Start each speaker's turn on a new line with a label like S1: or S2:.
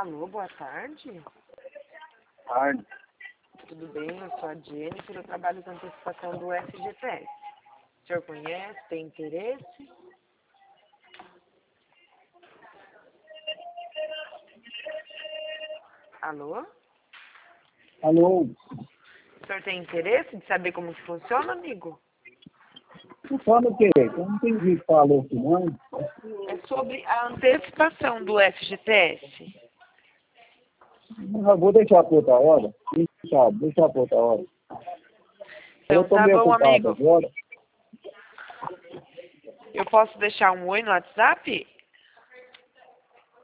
S1: Alô, boa tarde.
S2: Tarde.
S1: Tudo bem? Eu sou a Jennifer, eu trabalho com antecipação do FGTS. O senhor conhece? Tem interesse? Alô?
S2: Alô?
S1: O senhor tem interesse de saber como que funciona, amigo?
S2: Fala o quê? Eu não entendi o que falou aqui, não.
S1: É sobre a antecipação do FGTS.
S2: Eu vou deixar para outra hora. Deixa para outra hora.
S1: Então
S2: Eu tô
S1: tá
S2: meio
S1: bom,
S2: ocupado
S1: amigo.
S2: agora.
S1: Eu posso deixar um oi no WhatsApp?